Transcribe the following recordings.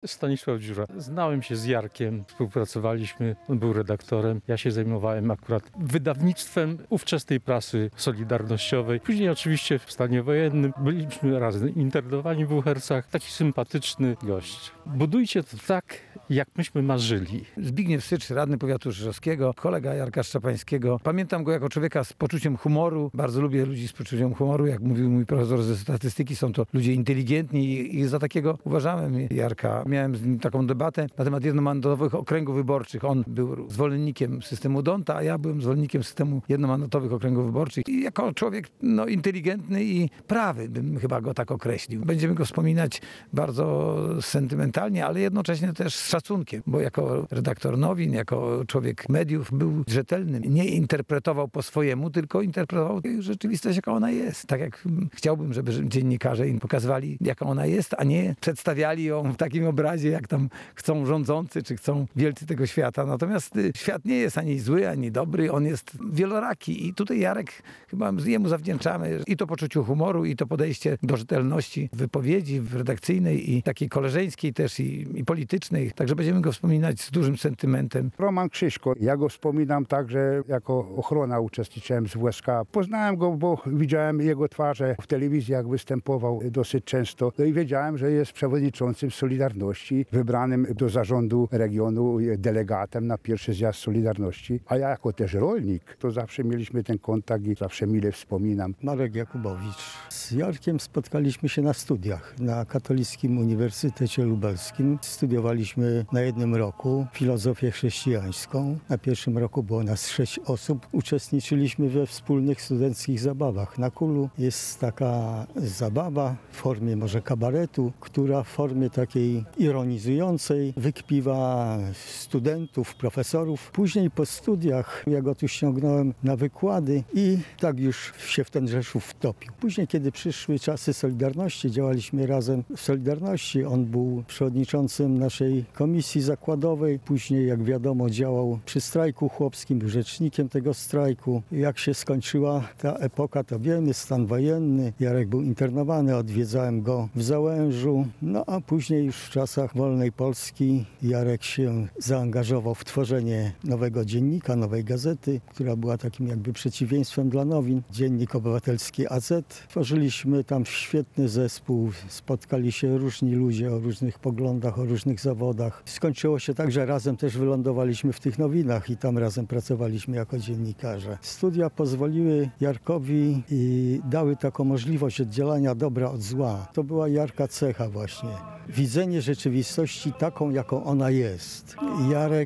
Stanisław Dziura. Znałem się z Jarkiem, współpracowaliśmy, on był redaktorem. Ja się zajmowałem akurat wydawnictwem ówczesnej prasy solidarnościowej. Później oczywiście w stanie wojennym byliśmy razem internowani w Uhercach. Taki sympatyczny gość. Budujcie to tak, jak myśmy marzyli. Zbigniew Sycz, radny powiatu rzeszowskiego, kolega Jarka Szczepańskiego. Pamiętam go jako człowieka z poczuciem humoru. Bardzo lubię ludzi z poczuciem humoru. Jak mówił mój profesor ze statystyki, są to ludzie inteligentni i za takiego uważałem Jarka. Miałem z nim taką debatę na temat jednomandatowych okręgów wyborczych. On był zwolennikiem systemu D'Hondta, a ja byłem zwolennikiem systemu jednomandatowych okręgów wyborczych. I jako człowiek inteligentny i prawy, bym chyba go tak określił. Będziemy go wspominać bardzo sentymentalnie, ale jednocześnie też z szacunkiem, bo jako redaktor nowin, jako człowiek mediów był rzetelnym. Nie interpretował po swojemu, tylko interpretował rzeczywistość, jaka ona jest. Tak jak chciałbym, żeby dziennikarze im pokazywali, jaka ona jest, a nie przedstawiali ją w takim obrazie, jak tam chcą rządzący, czy chcą wielcy tego świata. Natomiast świat nie jest ani zły, ani dobry, on jest wieloraki i tutaj Jarek, chyba jemu zawdzięczamy i to poczuciu humoru, i to podejście do rzetelności w wypowiedzi w redakcyjnej i takiej koleżeńskiej też i politycznej. Także będziemy go wspominać z dużym sentymentem. Roman Krzyśko, ja go wspominam także jako ochrona uczestniczyłem z WSK. Poznałem go, bo widziałem jego twarze w telewizji, jak występował dosyć często. No i wiedziałem, że jest przewodniczącym Solidarności, wybranym do zarządu regionu delegatem na pierwszy zjazd Solidarności. A ja jako też rolnik, to zawsze mieliśmy ten kontakt i zawsze mile wspominam. Marek Jakubowicz. Z Jarkiem spotkaliśmy się na studiach na Katolickim Uniwersytecie Lubelskim. Studiowaliśmy na jednym roku filozofię chrześcijańską. Na pierwszym roku było nas 6 osób. Uczestniczyliśmy we wspólnych studenckich zabawach. Na Kulu jest taka zabawa w formie może kabaretu, która w formie takiej ironizującej wykpiwa studentów, profesorów. Później po studiach ja go tu ściągnąłem na wykłady i tak już się w ten Rzeszów wtopił. Później, kiedy przyszły czasy Solidarności, działaliśmy razem w Solidarności. On był przewodniczącym naszej komisji zakładowej. Później, jak wiadomo, działał przy strajku chłopskim, był rzecznikiem tego strajku. Jak się skończyła ta epoka, to wiemy, stan wojenny. Jarek był internowany, odwiedzałem go w Załężu. No a później już w czasach wolnej Polski Jarek się zaangażował w tworzenie nowego dziennika, nowej gazety, która była takim jakby przeciwieństwem dla nowin. Dziennik Obywatelski AZ. Tworzyliśmy tam świetny zespół. Spotkali się różni ludzie o różnych poglądach, o różnych zawodach. Skończyło się tak, że razem też wylądowaliśmy w tych nowinach i tam razem pracowaliśmy jako dziennikarze. Studia pozwoliły Jarkowi i dały taką możliwość oddzielania dobra od zła. To była Jarka cecha właśnie. Widzenie rzeczywistości taką, jaką ona jest. Jarek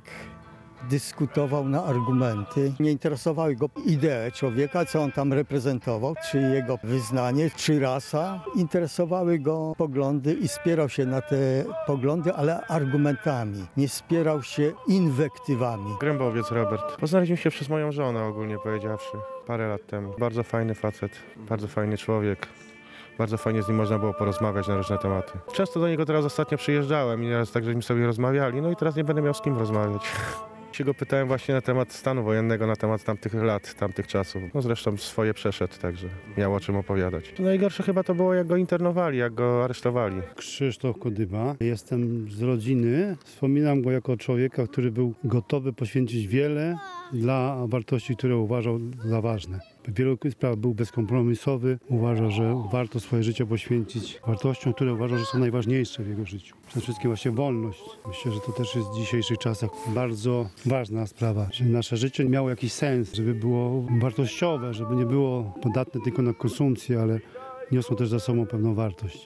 dyskutował na argumenty. Nie interesowały go idee człowieka, co on tam reprezentował, czy jego wyznanie, czy rasa. Interesowały go poglądy i spierał się na te poglądy, ale argumentami. Nie spierał się inwektywami. Grębowiec Robert. Poznaliśmy się przez moją żonę, ogólnie powiedziawszy, parę lat temu. Bardzo fajny facet, bardzo fajny człowiek. Bardzo fajnie z nim można było porozmawiać na różne tematy. Często do niego teraz ostatnio przyjeżdżałem i teraz tak żeśmy sobie rozmawiali, no i teraz nie będę miał z kim rozmawiać. Się go pytałem właśnie na temat stanu wojennego, na temat tamtych lat, tamtych czasów. No zresztą swoje przeszedł, także miał o czym opowiadać. Najgorsze chyba to było, jak go internowali, jak go aresztowali. Krzysztof Kodyba. Jestem z rodziny. Wspominam go jako człowieka, który był gotowy poświęcić wiele dla wartości, które uważał za ważne. W wielu sprawach był bezkompromisowy. Uważa, że warto swoje życie poświęcić wartościom, które uważa, że są najważniejsze w jego życiu. Przede wszystkim właśnie wolność. Myślę, że to też jest w dzisiejszych czasach bardzo ważna sprawa. Żeby nasze życie miało jakiś sens, żeby było wartościowe, żeby nie było podatne tylko na konsumpcję, ale niosło też za sobą pewną wartość.